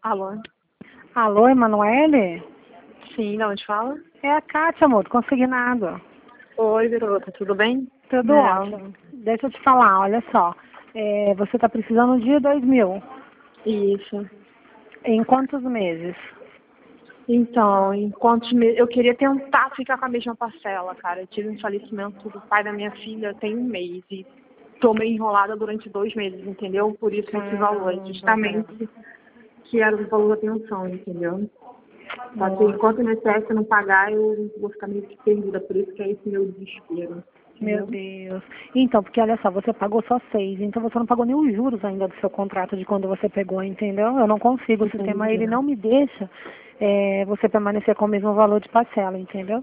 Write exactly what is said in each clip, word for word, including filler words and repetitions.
Alô? Alô, Emanuele? Sim, de onde fala? É a Kátia, amor, do Consignado. Oi, garota, tudo bem? Tudo Não. ótimo. Deixa eu te falar, olha só. É, você está precisando de dois mil. Isso. Em quantos meses? Então, em quantos meses... Eu queria tentar ficar com a mesma parcela, cara. Eu tive um falecimento do pai da minha filha tem um mês e tô meio enrolada durante dois meses, entendeu? Por isso esse valor, justamente que era o valor da pensão, entendeu? Só que enquanto o I N S S não pagar, eu vou ficar meio que perdida. Por isso que é esse meu desespero. Meu Deus. Então, porque olha só, você pagou só seis, então você não pagou nem os juros ainda do seu contrato de quando você pegou, entendeu? Eu não consigo, o sistema ele não me deixa é, você permanecer com o mesmo valor de parcela, entendeu?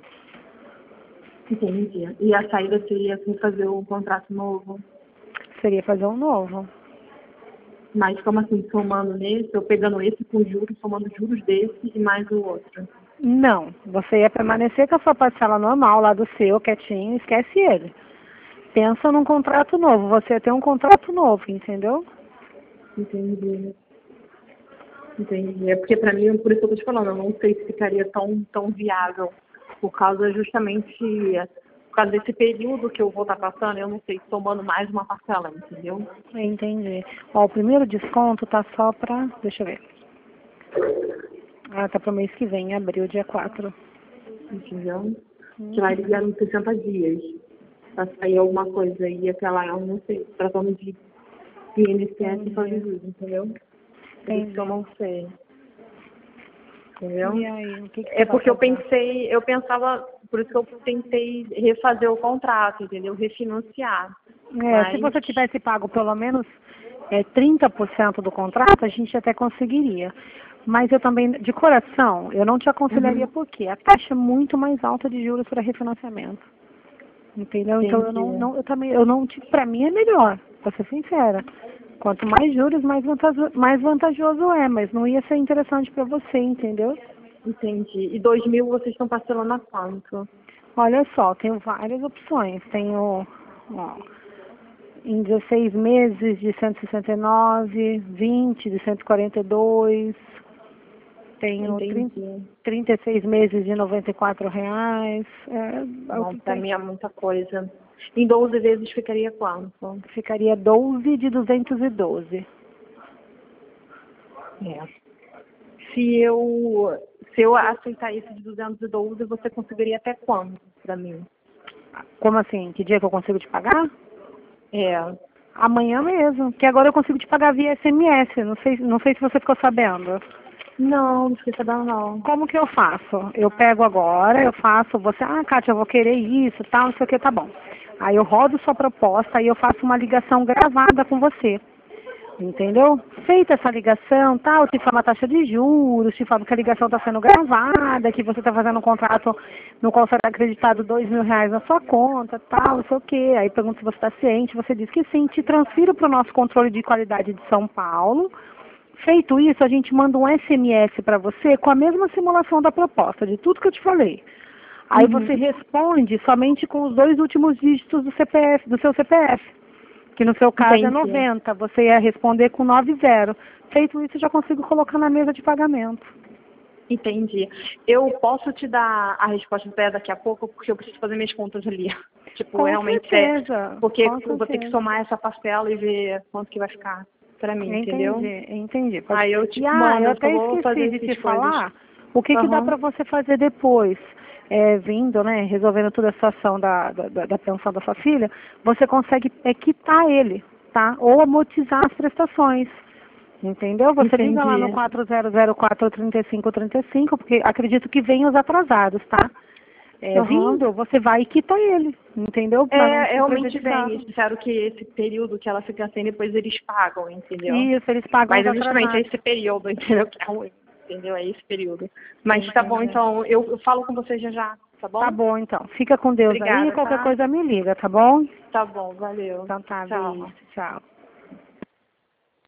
Entendi. E a saída seria assim, fazer um contrato novo? Seria fazer um novo. Mas como assim, somando nesse, eu pegando esse com juros, somando juros desse e mais o outro? Não, você ia permanecer com a sua parcela normal lá do seu, quietinho, esquece ele. Pensa num contrato novo, você ia ter um contrato novo, entendeu? Entendi. Entendi. É porque pra mim, por isso que eu tô te falando, eu não sei se ficaria tão, tão viável. Por causa justamente, por causa desse período que eu vou estar passando, eu não sei, somando mais uma parcela, entendeu? Entendi. Ó, o primeiro desconto tá só pra, deixa eu ver. Ah, tá pro mês que vem, abril, dia quatro. Entendeu? Que lá eles deram sessenta dias pra sair alguma coisa. E até lá, eu não sei, tratando de I N S S e fazer juros, entendeu? Por isso que eu não sei. Entendeu? E aí, o que que É você vai porque eu fazer? pensei, eu pensava, por isso que eu tentei refazer o contrato, entendeu? Refinanciar. É, se Mas, você tivesse pago pelo menos é, trinta por cento do contrato, a gente até conseguiria. Mas eu também, de coração, eu não te aconselharia uhum, porque a taxa é muito mais alta de juros para refinanciamento. Entendeu? Então eu não, entendi, não eu também, eu não, para mim é melhor, pra ser sincera. Quanto mais juros, mais vantajoso, mais vantajoso é, mas não ia ser interessante para você, entendeu? entendi. E dois mil vocês estão parcelando a quanto? Olha só, tenho várias opções. Tenho, ó, em dezesseis meses de cento e sessenta e nove, vinte de cento e quarenta e dois, tenho trinta, Entendi. trinta e seis meses de noventa e quatro reais, é, é o Não, que pra tem. mim é muita coisa. Em doze vezes ficaria quanto? Ficaria doze de duzentos e doze. É. Se eu, se eu aceitar esse de duzentos e doze, você conseguiria até quanto pra mim? Como assim? Que dia que eu consigo te pagar? É. Amanhã mesmo, que agora eu consigo te pagar via S M S, não sei, não sei se você ficou sabendo. Não, não fiquei sabendo não. Como que eu faço? Eu pego agora, eu faço, você, ah, Kátia, eu vou querer isso, tal, não sei o que, tá bom. Aí eu rodo sua proposta, aí eu faço uma ligação gravada com você. Entendeu? Feita essa ligação, tal, te falo a taxa de juros, te falo que a ligação está sendo gravada, que você está fazendo um contrato no qual será acreditado dois mil reais na sua conta, tal, não sei o quê. Aí pergunto se você está ciente, você diz que sim, te transfiro para o nosso controle de qualidade de São Paulo. Feito isso, a gente manda um S M S para você com a mesma simulação da proposta, de tudo que eu te falei. Aí você Uhum. responde somente com os dois últimos dígitos do C P F, do seu C P F. Que no seu caso é Entendi. noventa, você ia responder com noventa. Feito isso, eu já consigo colocar na mesa de pagamento. Entendi. Eu posso te dar a resposta até daqui a pouco, porque eu preciso fazer minhas contas ali. Tipo, Com realmente é. certeza, Porque com eu vou ter que certeza. somar essa parcela e ver quanto que vai ficar pra mim, entendeu? Entendi, entendi. Pode... Aí eu E te ah, mando, eu eu só até vou esqueci fazer de te essas coisas. falar o que que dá Aham. para você fazer depois. É, vindo, né, resolvendo toda a situação da, da, da pensão da sua filha, você consegue é, quitar ele, tá? Ou amortizar as prestações. Entendeu? Você liga lá no Entendi. quatro zero zero quatro, três cinco três cinco, porque acredito que venham os atrasados, tá? É, Aham. vindo, você vai e quita ele, entendeu? Para não É, te realmente prejudicar. vem. Eles disseram que esse período que ela fica sem, depois eles pagam, entendeu? Isso, eles pagam Mas os é justamente atrasados. esse período, entendeu? Que é ruim, entendeu? É esse período. Mas tá bom, Entendi. então, eu, eu falo com você já já, tá Tá bom? bom, então. Fica com Deus aí, Obrigada, qualquer tá? coisa me liga, tá bom? Tá bom, valeu. Então tá, beijo, Tchau. tchau.